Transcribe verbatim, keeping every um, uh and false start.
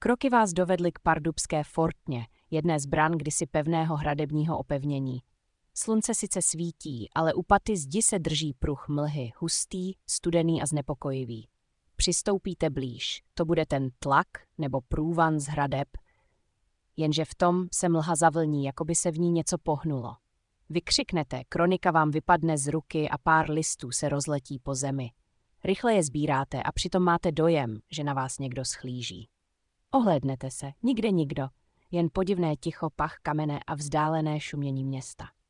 Kroky vás dovedly k Pardubské fortně, jedné z bran kdysi pevného hradebního opevnění. Slunce sice svítí, ale u paty zdi se drží pruh mlhy, hustý, studený a znepokojivý. Přistoupíte blíž, to bude ten tlak nebo průvan z hradeb, jenže v tom se mlha zavlní, jako by se v ní něco pohnulo. Vykřiknete, kronika vám vypadne z ruky a pár listů se rozletí po zemi. Rychle je sbíráte a přitom máte dojem, že na vás někdo schlíží. Ohlédnete se, nikde nikdo, jen podivné ticho, pach kamene a vzdálené šumění města.